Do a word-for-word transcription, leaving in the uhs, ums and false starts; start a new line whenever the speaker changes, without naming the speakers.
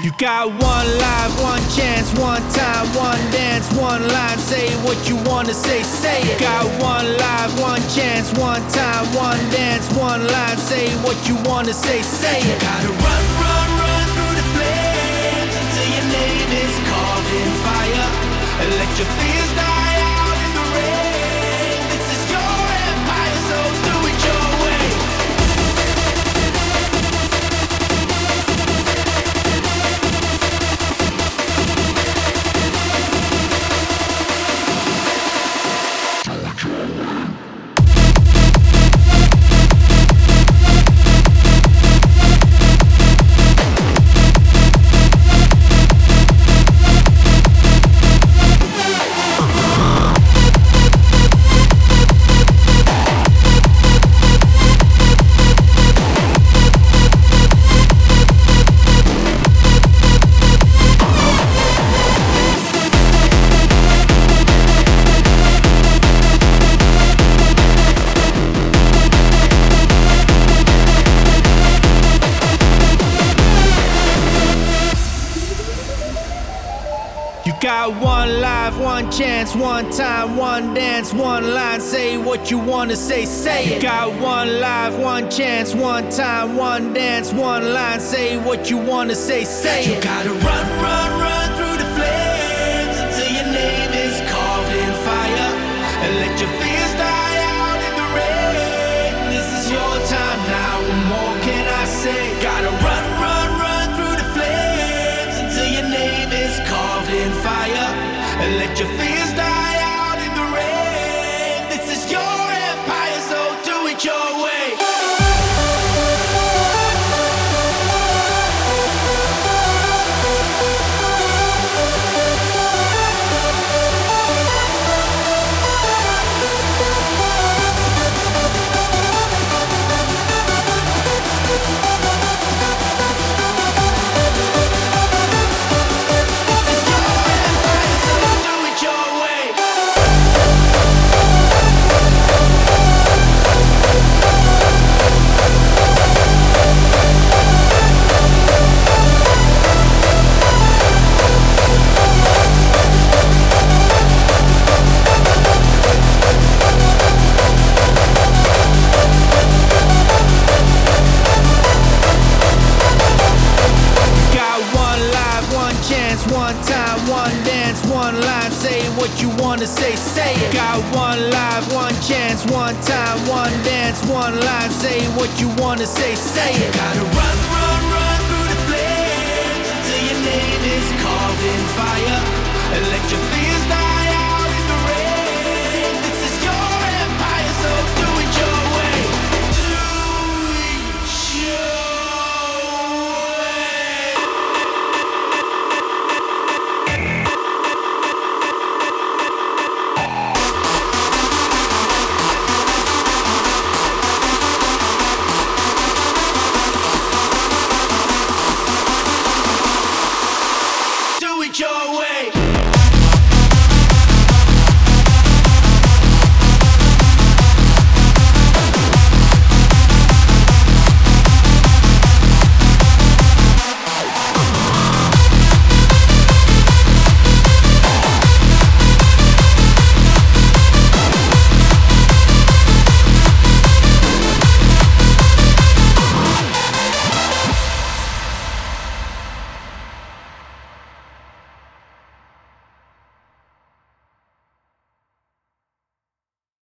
You got one life, one chance, one time, one dance, one line. Say what you wanna say, say it. Got one life, one chance, one time, one dance, one line. Say what you wanna say, say it. You gotta run, run, run through the flames until your name is carved in fire. And let your fears die out in the rain. This is your empire, so do it your way. You got one life, one chance, one time, one dance, one line. Say what you wanna say, say it. You got one life, one chance, one time, one dance, one line. Say what you wanna say, say it. You gotta run, run, run through the flames until your name is carved in fire. And let your fears die out in the rain. This is your time now, what more can I say? Gotta run, run, run through the flames until your name is carved in fire. And let your fears die out in the rain. This is your empire, so do it your way. One time, one dance, one line. Say what you wanna say, say it. Got one life, one chance, one time, one dance, one line. Say what you wanna say, say it. Gotta run, run, run through the flames until your name is carved in fire. And let your fears die